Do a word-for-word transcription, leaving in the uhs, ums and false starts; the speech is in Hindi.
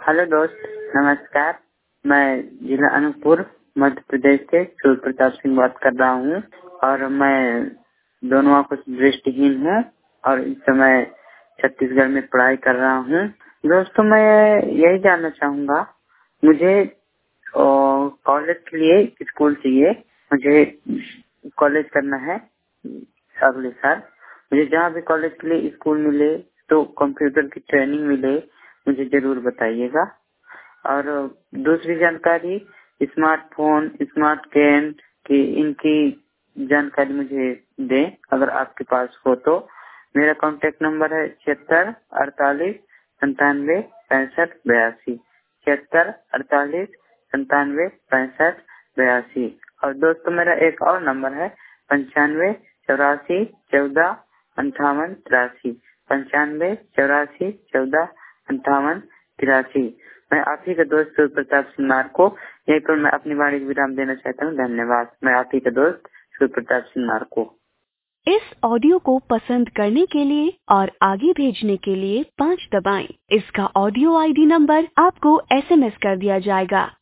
हेलो दोस्त, नमस्कार। मैं जिला अनूपपुर मध्य प्रदेश से सूर्य प्रताप सिंह बात कर रहा हूँ और मैं दोनों आंखों से दृष्टिहीन हूँ और इस समय छत्तीसगढ़ में पढ़ाई कर रहा हूँ। दोस्तों, मैं यही जानना चाहूँगा, मुझे कॉलेज के लिए स्कूल चाहिए। मुझे कॉलेज करना है अगले साल। मुझे जहाँ भी कॉलेज के लिए स्कूल मिले तो कंप्यूटर की ट्रेनिंग मिले, मुझे जरूर बताइएगा। और दूसरी जानकारी, स्मार्टफोन, स्मार्ट कैन की इनकी जानकारी मुझे दें अगर आपके पास हो तो। मेरा कॉन्टेक्ट नंबर है छिहत्तर अड़तालीस संतानवे पैंसठ बयासी छिहत्तर अड़तालीस संतानवे पैंसठ बयासी। और दोस्तों, मेरा एक और नंबर है पंचानवे चौरासी चौदह अंठावन तिरासी पंचानवे चौरासी चौदह अंठावन तिरासी। मैं आप ही का दोस्त सूर्य प्रताप सिंह को यहीं पर मैं अपनी वाणी को विराम देना चाहता हूँ। धन्यवाद। मैं आप ही का दोस्त सूर्य प्रताप सिंह को। इस ऑडियो को पसंद करने के लिए और आगे भेजने के लिए पाँच दबाएं। इसका ऑडियो आईडी नंबर आपको एसएमएस कर दिया जाएगा।